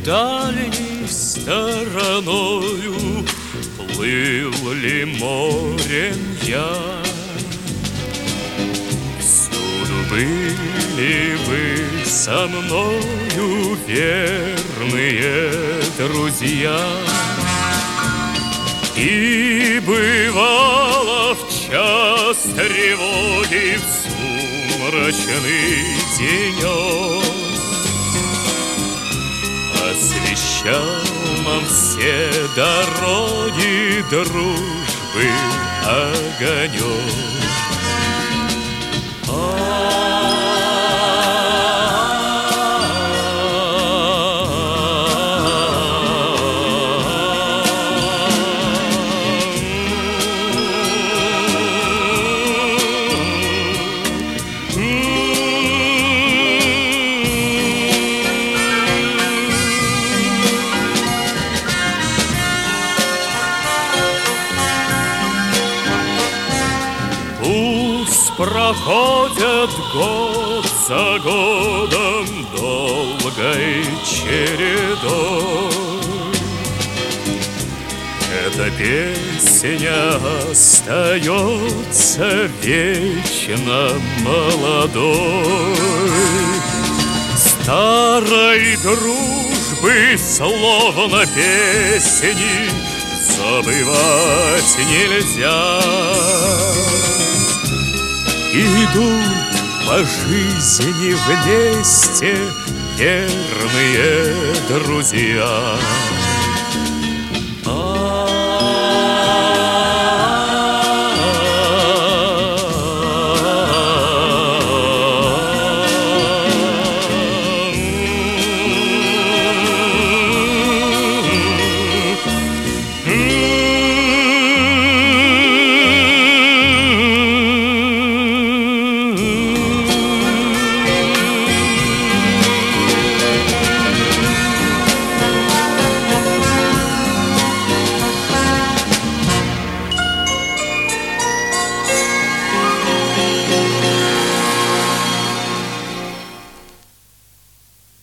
Дальней стороною плыл ли морем я? Всюду были вы со мною, верные друзья. И бывало в час тревоги, в сумрачный денек, освещал нам все дороги дружбы огонек. Проходят год за годом долгой чередой. Эта песня остается вечно молодой. Старой дружбы словно песни забывать нельзя. Идут по жизни вместе верные друзья.